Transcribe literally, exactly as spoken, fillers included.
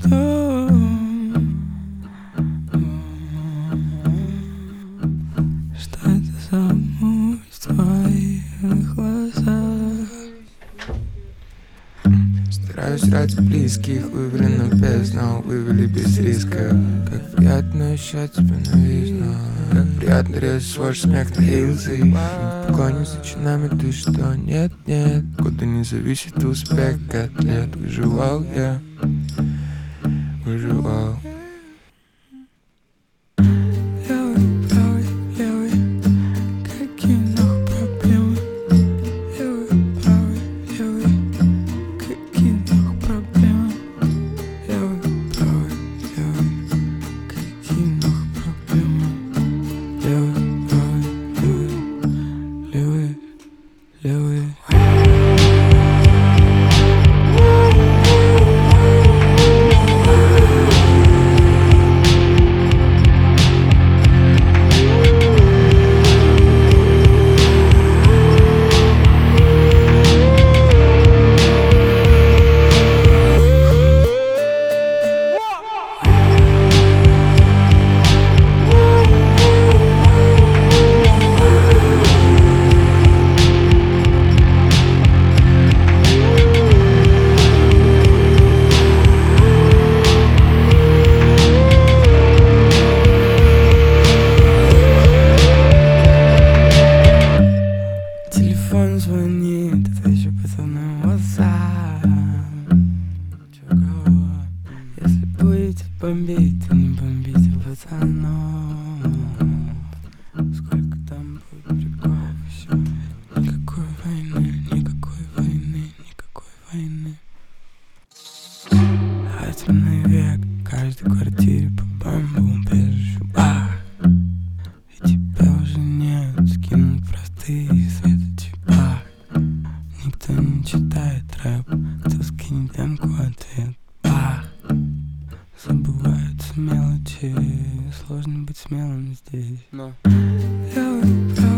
Что это за муть в твоих глазах? Стараюсь ради близких, выверено без, но вывели без риска. Как приятно ощущать тебя новизну, как приятно резать свой смех на рилсы. Не поклонюсь за чинами, ты что? Нет, нет, куда не зависит успех от лет. Выживал я, выживал. Левый, правый, левый, какие нахуй проблемы? Левый, правый, левый, какие нахуй проблемы? Левый, правый, левый, какие нахуй проблемы? Левый, правый, левый, левый, левый. Телефон звонит, отвечу пацанам WhatsApp. Чё, кого? Если будете бомбить, то не бомбите пацанов. Сколько там будет приколов еще? Никакой войны, никакой войны, никакой войны. А темный век, в каждой квартире по бомбоубежищу. Бах! И тебя уже нет, скинут простые светочи. Бах! Никто не читает рэп, кто скинет демку ответ. Бах! Забываются мелочи, сложно быть смелым здесь. Но левый, правый,